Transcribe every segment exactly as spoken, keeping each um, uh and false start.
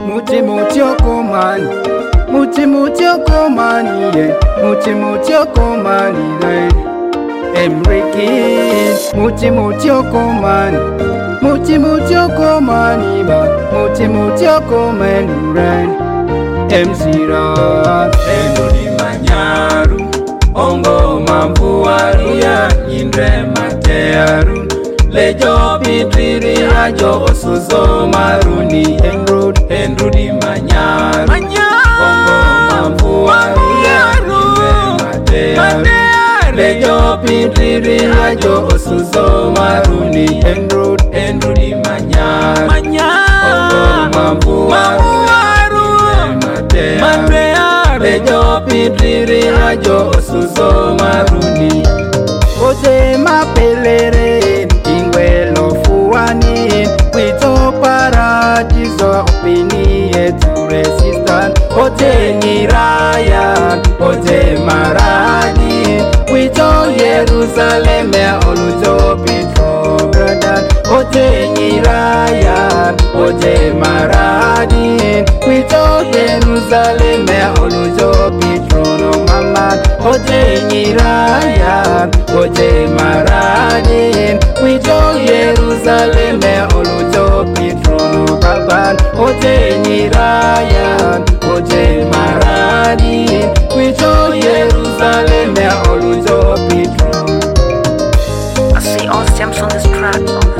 Muti muti okomani, muti muti okomani, yeah. Muti muti okomani, yeah. Emriki, muti muti okomani, muti muti okomani, ba, muti muti okomani, yeah. Emzira, Endodi manyaru, ongo mambuaru ya indre matearu. Lejo pitiri ajo osuzo maruni enrud enrudi manyaru ongo mambuaru matearu. Lejo pitiri ajo osuzo maruni enrud enrudi manyaru ongo mambuaru matearu. Lejo pitiri ajo osuzo maruni oje mapelere ingwelo fuani wito paradiso opini etu resistant oje niraya oje maradi wito Jerusalem olujo pitro gradan oje niraya oje maradi wito Jerusalem olujo pitro no mama oje niraya oje maradi wito Jerusalem olujo pitro no baban oje niraya oje maradi wito Jerusalem olujo pitro. I see all stems on this track.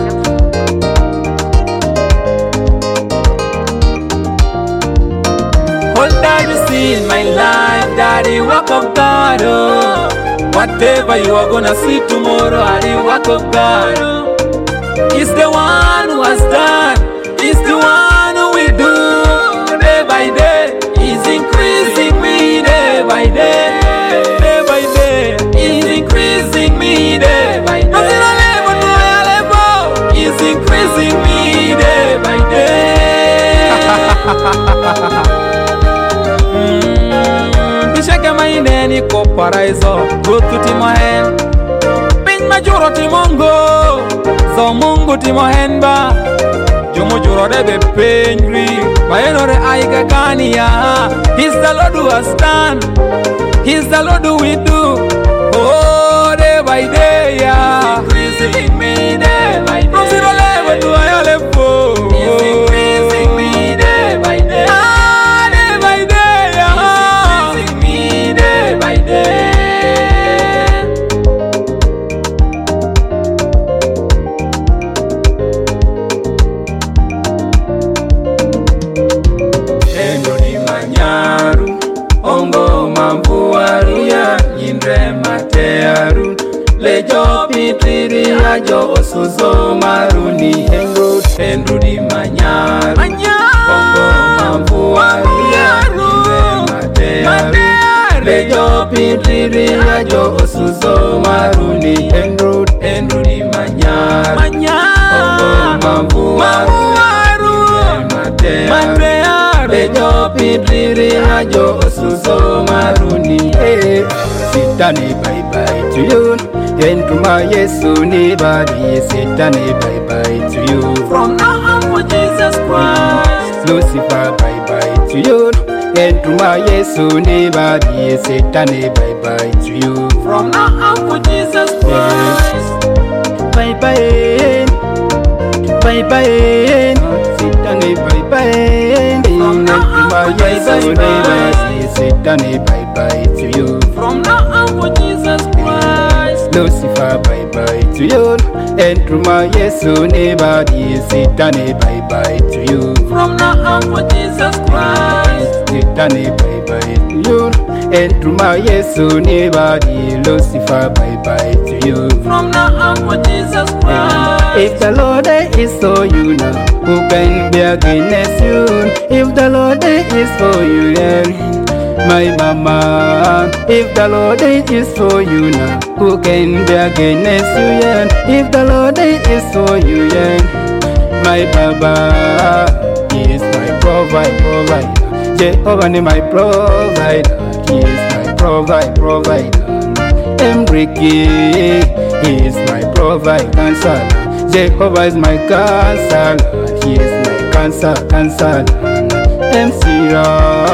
All that you see in my life, that the work of God. Oh. Whatever you are gonna see tomorrow, are the work of God. Oh. He's the one who has done. He's the one who will do. Day by day, He's increasing me day by day. Day by day, He's increasing me day by day. He's increasing me day by day. mm, Bishake maine ni ko paraiso Gutu timohen Pin majuro timongo So mungu timohen ba Jumu juro debe penjri Maenore aika kania He's the Lord who has done He's the Lord who will do. Oh, day by day, yeah. He's increasing me day by day. From zero level to higher level. He's increasing me day by day. Ah, day by day, yeah. He's increasing me day by day. Endodi manyaru, ongo mambuaru ya indre matearu. Lejo pitiri ajo osuzo maruni enrud enrudi manyaru ongo mambuaru ya indre matearu. Lejo pitiri ajo osuzo maruni enrud enrudi manyaru ongo mambuaru matearu. Lejo pitiri ajo osuzo maruni. Hey, Sitani bye bye to you. Entuma Yesu ni badi. Sitani bye bye to you. From now on for Jesus Christ. Lucifer bye bye to you. Entuma Yesu ni badi. Sitani bye bye to you. From now on for Jesus Christ. Bye bye. Bye bye. Sitani bye bye. Entuma Yesu ni badi. Sitani bye bye to you. From now on for Jesus Christ. Lucifer bye bye to you. Entuma Yesu ni badi. Sitani bye bye to you. From now on for Jesus Christ. Sitani bye bye to you. Entuma Yesu ni badi. Lucifer bye bye to you. From now on for Jesus Christ. If the Lord is for you now, who can be against you? If the Lord is for you, then my mama. If the Lord is for you now, who can be against you? Yeah. If the Lord is for you, yeah. My Baba, He is my provider, provider. Jehovah is my provider. He is my provider, provider. Emriki, He is my provider, counselor. Jehovah is my counselor. He is my counselor, counselor. em sira.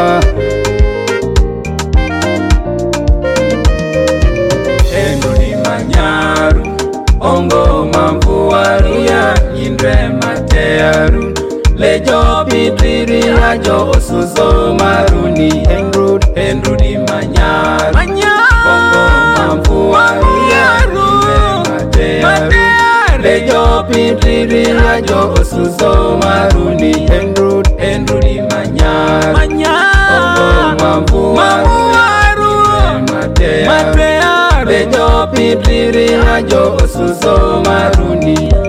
Enrudi manyaru ongo mampuaru ya nyindre matearu lejo pitiri ajo osuzo maruni enrud enrudi manyaru ongo mampuaru ya nyindre matearu lejo pitiri ajo osuzo maruni enrud enrudi manyaru ongo mampuaru ya matearu lejo pitiri ajo osuzo maruni